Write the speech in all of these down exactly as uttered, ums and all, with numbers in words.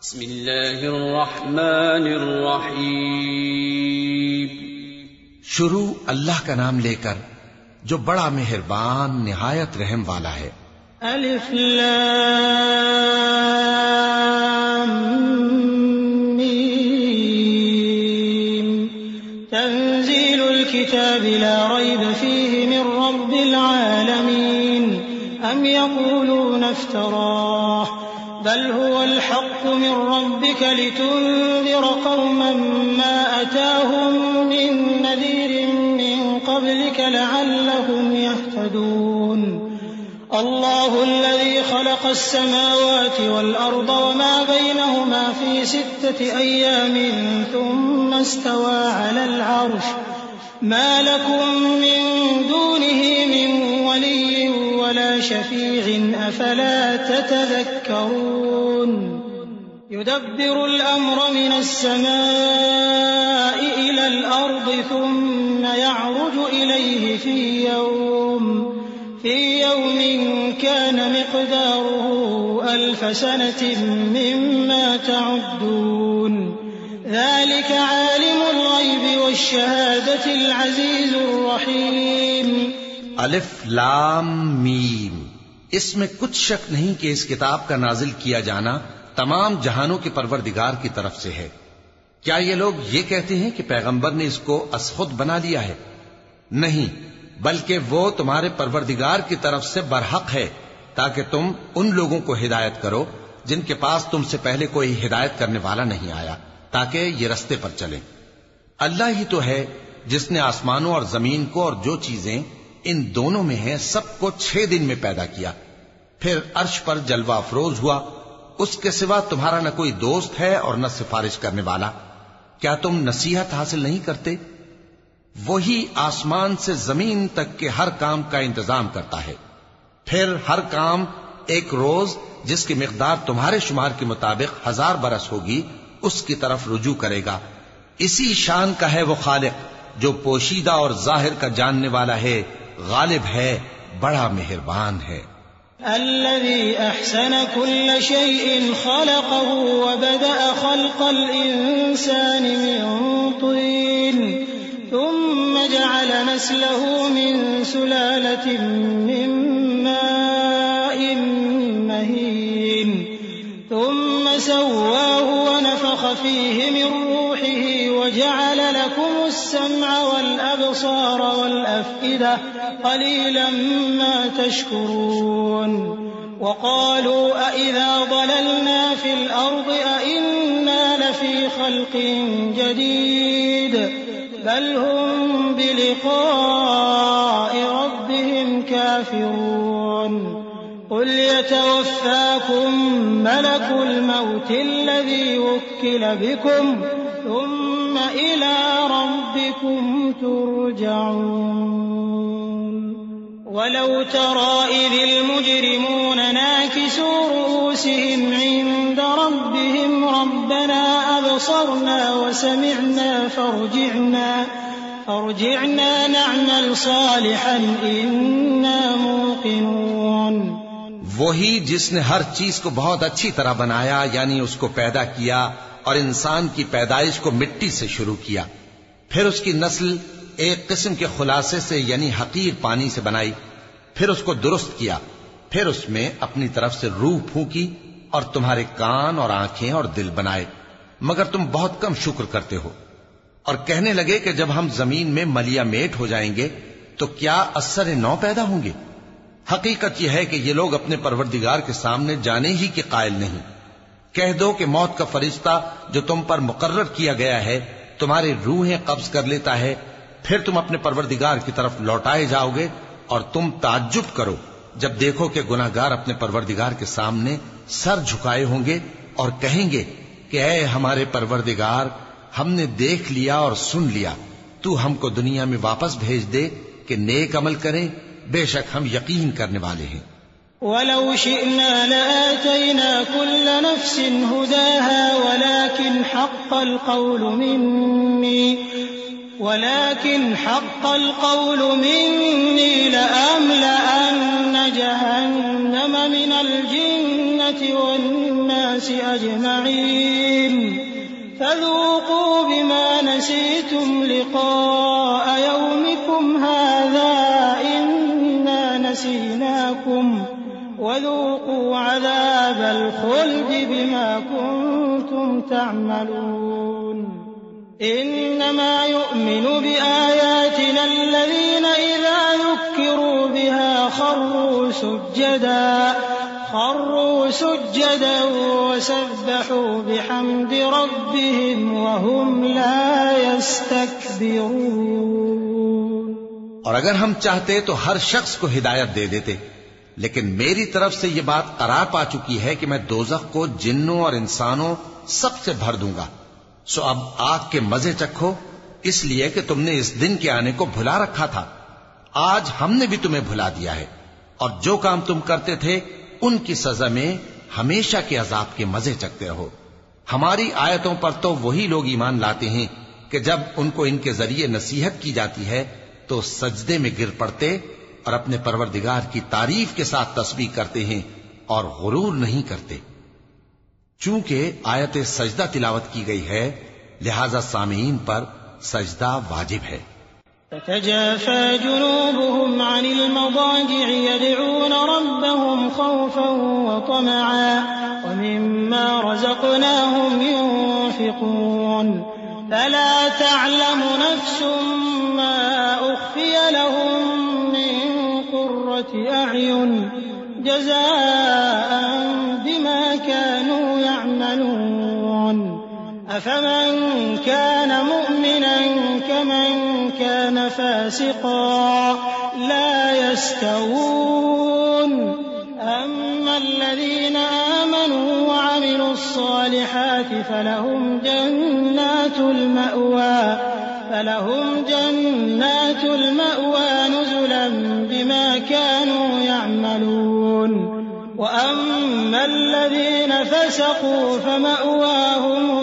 بسم اللہ الرحمن الرحیم۔ شروع اللہ کا نام لے کر جو بڑا مہربان نہایت رحم والا ہے۔ الف لام میم تنزیل الكتاب لا ریب فیہ من رب العالمین ام یقولون افتراہ بل هو الحق من ربك لتنذر قوما ما أتاهم من نذير من قبلك لعلهم يهتدون الله الذي خلق السماوات والأرض وما بينهما في ستة أيام ثم استوى على العرش ما لكم من دونه من ولي ولا شفيع أفلا تتذكرون يدبر الأمر من السماء إلى الأرض ثم يعرج إليه في يوم في يوم كان مقداره ألف سنة مما تعدون ذلك عالم الغيب والشهادة العزيز الرحيم۔ الف لام میم، اس میں کچھ شک نہیں کہ اس کتاب کا نازل کیا جانا تمام جہانوں کے پروردگار کی طرف سے ہے۔ کیا یہ لوگ یہ کہتے ہیں کہ پیغمبر نے اس کو از خود بنا لیا ہے؟ نہیں، بلکہ وہ تمہارے پروردگار کی طرف سے برحق ہے تاکہ تم ان لوگوں کو ہدایت کرو جن کے پاس تم سے پہلے کوئی ہدایت کرنے والا نہیں آیا تاکہ یہ رستے پر چلیں۔ اللہ ہی تو ہے جس نے آسمانوں اور زمین کو اور جو چیزیں ان دونوں میں ہیں سب کو چھ دن میں پیدا کیا، پھر عرش پر جلوہ افروز ہوا، اس کے سوا تمہارا نہ کوئی دوست ہے اور نہ سفارش کرنے والا۔ کیا تم نصیحت حاصل نہیں کرتے؟ وہی آسمان سے زمین تک کے ہر کام کا انتظام کرتا ہے، پھر ہر کام ایک روز جس کی مقدار تمہارے شمار کے مطابق ہزار برس ہوگی اس کی طرف رجوع کرے گا۔ اسی شان کا ہے وہ خالق جو پوشیدہ اور ظاہر کا جاننے والا ہے، غالب ہے، بڑا مہربان ہے۔ الذي أحسن كل شيء خلقه وبدأ خلق الإنسان من طين ثم جعل نسله من سلالة من ماء مهين ثم سواه ونفخ فيه من روحه وجعل لكم السمع والأبصار والأفئدة قليلا ما تشكرون وقالوا أإذا ضللنا في الأرض أإنا لفي خلق جديد بل هم بلقاء ربهم كافرون قل يتوفاكم ملك الموت الذي وكل بكم ثم إلى ربكم ترجعون ولو ترى إذ المجرمون ناكسوا رؤوسهم عند ربهم ربنا أبصرنا وسمعنا فارجعنا فارجعنا نعمل صالحا إنا موقنون۔ وہی جس نے ہر چیز کو بہت اچھی طرح بنایا، یعنی اس کو پیدا کیا اور انسان کی پیدائش کو مٹی سے شروع کیا، پھر اس کی نسل ایک قسم کے خلاصے سے یعنی حقیر پانی سے بنائی، پھر اس کو درست کیا، پھر اس میں اپنی طرف سے روح پھونکی اور تمہارے کان اور آنکھیں اور دل بنائے، مگر تم بہت کم شکر کرتے ہو۔ اور کہنے لگے کہ جب ہم زمین میں ملیا میٹ ہو جائیں گے تو کیا اثر نو پیدا ہوں گے؟ حقیقت یہ ہے کہ یہ لوگ اپنے پروردگار کے سامنے جانے ہی کے قائل نہیں۔ کہہ دو کہ موت کا فرشتہ جو تم پر مقرر کیا گیا ہے تمہاری روحیں قبض کر لیتا ہے، پھر تم اپنے پروردگار کی طرف لوٹائے جاؤ گے، اور تم تعجب کرو جب دیکھو کہ گناہگار اپنے پروردگار کے سامنے سر جھکائے ہوں گے اور کہیں گے کہ اے ہمارے پروردگار، ہم نے دیکھ لیا اور سن لیا، تو ہم کو دنیا میں واپس بھیج دے کہ نیک عمل کریں، بے شک ہم یقین کرنے والے ہیں۔ وَلَوْ شِئْنَا لَآتَيْنَا كُلَّ نَفْسٍ هُدَاهَا وَلَكِنْ حَقَّ الْقَوْلُ مِنِّي وَلَكِنْ حَقَّ الْقَوْلُ مِنِّي لَأَمْلَأَنَّ جَهَنَّمَ من الجنة والناس أجمعين فذوقوا بما نسيتم لقاء يومكم هذا إنا نسيناكم وذوقوا عذاب الخلد بما كنتم تعملون إنما يؤمن بآياتنا الذين إذا ذكروا بها خروا سجدا خروا سجدا وسبحوا بحمد ربهم وهم لا يستكبرون۔ اور اگر ہم چاہتے تو ہر شخص کو ہدایت دے دیتے، لیکن میری طرف سے یہ بات قرار پا چکی ہے کہ میں دوزخ کو جنوں اور انسانوں سب سے بھر دوں گا، سو اب آگ کے مزے چکھو، اس لیے کہ تم نے اس دن کے آنے کو بھلا رکھا تھا۔ آج ہم نے بھی تمہیں بھلا دیا ہے، اور جو کام تم کرتے تھے ان کی سزا میں ہمیشہ کے عذاب کے مزے چکتے رہو۔ ہماری آیتوں پر تو وہی لوگ ایمان لاتے ہیں کہ جب ان کو ان کے ذریعے نصیحت کی جاتی ہے تو سجدے میں گر پڑتے اور اپنے پروردگار کی تعریف کے ساتھ تسبیح کرتے ہیں اور غرور نہیں کرتے۔ چونکہ آیت سجدہ تلاوت کی گئی ہے لہذا سامعین پر سجدہ واجب ہے۔ تتجافى جنوبهم عن المضاجع يدعون ربهم خوفا وطمعا ومما رزقناهم ينفقون فلا تعلم نفس ما أخفي لهم من قرة أعين جزاء بما كانوا يعملون أفمن كان مؤمنا كمن كان فاسقا لا يستوون أما الذين آمنوا وعملوا الصالحات فلهم جنات المأوى فلهم جنات المأوى نزلا بما كانوا يعملون وأما الذين فسقوا فمأواهم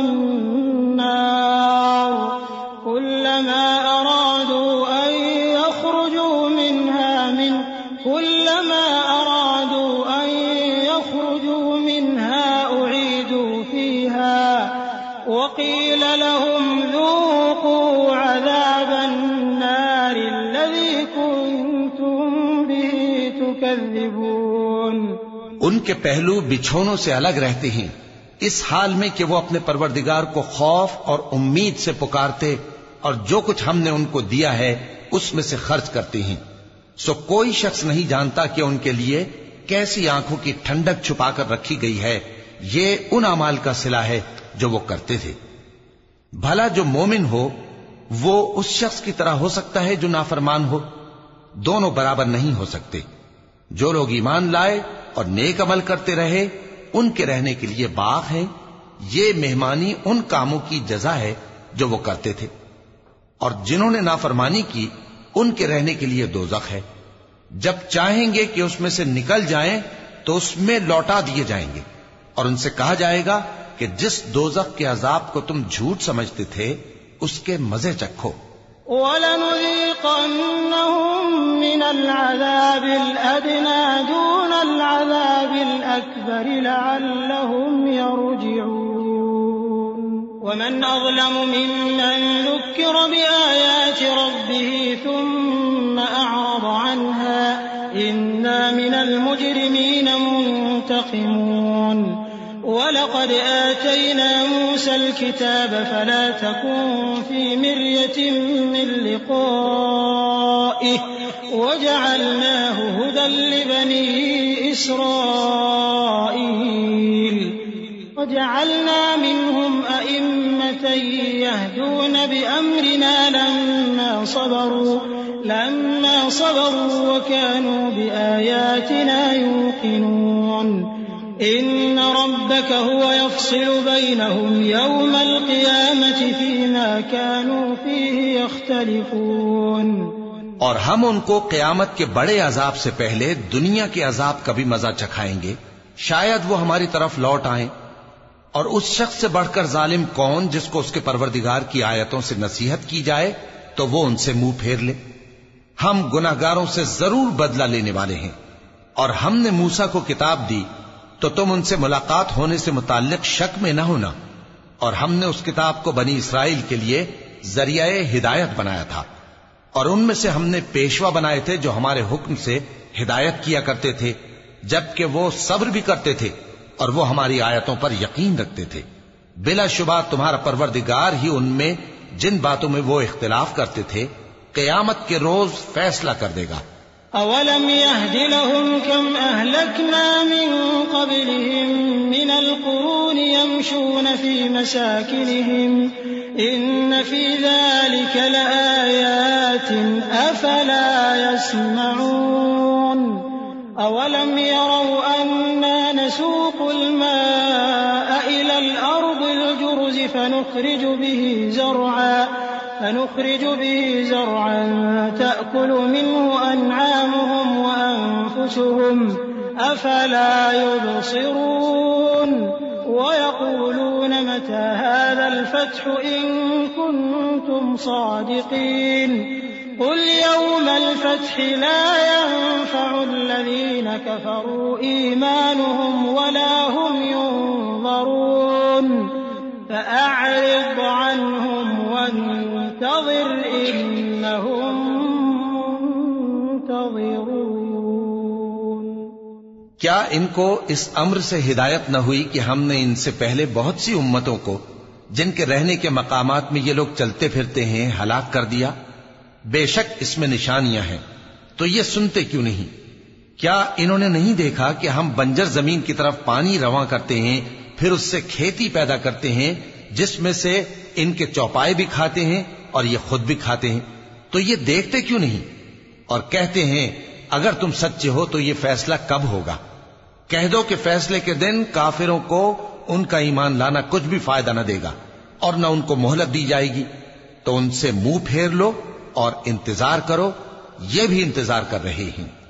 النار كلما أرادوا أن يخرجوا منها من كلما أرادوا أن يخرجوا منها أعيدوا فيها وقيل لهم ذوقوا عذاب النار الذي كنتم به تكذبون۔ ان کے پہلو بچھونوں سے الگ رہتے ہیں اس حال میں کہ وہ اپنے پروردگار کو خوف اور امید سے پکارتے اور جو کچھ ہم نے ان کو دیا ہے اس میں سے خرچ کرتے ہیں، سو کوئی شخص نہیں جانتا کہ ان کے لیے کیسی آنکھوں کی ٹھنڈک چھپا کر رکھی گئی ہے، یہ ان اعمال کا صلہ ہے جو وہ کرتے تھے۔ بھلا جو مومن ہو وہ اس شخص کی طرح ہو سکتا ہے جو نافرمان ہو؟ دونوں برابر نہیں ہو سکتے۔ جو لوگ ایمان لائے اور نیک عمل کرتے رہے ان کے رہنے کے لیے باغ ہیں، یہ مہمانی ان کاموں کی جزا ہے جو وہ کرتے تھے، اور جنہوں نے نافرمانی کی ان کے رہنے کے لیے دوزخ ہے، جب چاہیں گے کہ اس میں سے نکل جائیں تو اس میں لوٹا دیے جائیں گے، اور ان سے کہا جائے گا کہ جس دوزخ کے عذاب کو تم جھوٹ سمجھتے تھے اس کے مزے چکھو۔ وَلَنُذِيقَنَّهُم مِّنَ الْعَذَابِ الْأَدْنَىٰ دُونَ الْعَذَابِ الْأَكْبَرِ لَعَلَّهُمْ يَرْجِعُونَ وَمَنْ أَظْلَمُ مِمَّن ذُكِّرَ بِآيَاتِ رَبِّهِ ثُمَّ أَعْرَضَ عَنْهَا إِنَّا مِنَ الْمُجْرِمِينَ مُنتَقِمُونَ وَلَقَدْ آتَيْنَا مُوسَى الْكِتَابَ فَلَا تَكُن فِي مِرْيَةٍ مِّن لِّقَائِهِ وَجَعَلْنَاهُ هُدًى لِّبَنِي إِسْرَائِيلَ وَجَعَلْنَا مِنْهُمْ أَئِمَّةً يَهْدُونَ بِأَمْرِنَا لَمَّا صَبَرُوا لَمَّا صَبَرُوا وَكَانُوا بِآيَاتِنَا يُوقِنُونَ إن ربك هو يفصل بينهم يوم القيامة فيما كانوا فيه يختلفون۔ اور ہم ان کو قیامت کے بڑے عذاب سے پہلے دنیا کے عذاب کا بھی مزہ چکھائیں گے، شاید وہ ہماری طرف لوٹ آئیں۔ اور اس شخص سے بڑھ کر ظالم کون جس کو اس کے پروردگار کی آیتوں سے نصیحت کی جائے تو وہ ان سے منہ پھیر لے۔ ہم گناہگاروں سے ضرور بدلہ لینے والے ہیں۔ اور ہم نے موسیٰ کو کتاب دی تو تم ان سے ملاقات ہونے سے متعلق شک میں نہ ہونا، اور ہم نے اس کتاب کو بنی اسرائیل کے لیے ذریعہ ہدایت بنایا تھا، اور ان میں سے ہم نے پیشوا بنائے تھے جو ہمارے حکم سے ہدایت کیا کرتے تھے، جبکہ وہ صبر بھی کرتے تھے اور وہ ہماری آیتوں پر یقین رکھتے تھے۔ بلا شبہ تمہارا پروردگار ہی ان میں جن باتوں میں وہ اختلاف کرتے تھے قیامت کے روز فیصلہ کر دے گا۔ أَوَلَمْ يَهْدِ لَهُمْ كَمْ أَهْلَكْنَا مِن قَبْلِهِم مِّنَ الْقُرُونِ يَمْشُونَ فِي مَسَاكِنِهِمْ إِنَّ فِي ذَلِكَ لَآيَاتٍ أَفَلَا يَسْمَعُونَ أَوَلَمْ يَرَوْا أَنَّا نَسُوقُ الْمَاءَ إِلَى الْأَرْضِ الْجُرُزِ فَنُخْرِجُ بِهِ زَرْعًا فنخرج به زرعا تأكل منه أنعامهم وأنفسهم أفلا يبصرون ويقولون متى هذا الفتح إن كنتم صادقين قل يوم الفتح لا ينفع الذين كفروا إيمانهم ولا هم ينظرون فأعرض عنهم وانتظر إنهم منتظرون۔ کیا ان کو اس امر سے ہدایت نہ ہوئی کہ ہم نے ان سے پہلے بہت سی امتوں کو جن کے رہنے کے مقامات میں یہ لوگ چلتے پھرتے ہیں ہلاک کر دیا؟ بے شک اس میں نشانیاں ہیں، تو یہ سنتے کیوں نہیں؟ کیا انہوں نے نہیں دیکھا کہ ہم بنجر زمین کی طرف پانی رواں کرتے ہیں، پھر اس سے کھیتی پیدا کرتے ہیں جس میں سے ان کے چوپائے بھی کھاتے ہیں اور یہ خود بھی کھاتے ہیں؟ تو یہ دیکھتے کیوں نہیں؟ اور کہتے ہیں اگر تم سچے ہو تو یہ فیصلہ کب ہوگا؟ کہہ دو کہ فیصلے کے دن کافروں کو ان کا ایمان لانا کچھ بھی فائدہ نہ دے گا اور نہ ان کو مہلت دی جائے گی، تو ان سے منہ پھیر لو اور انتظار کرو، یہ بھی انتظار کر رہے ہیں۔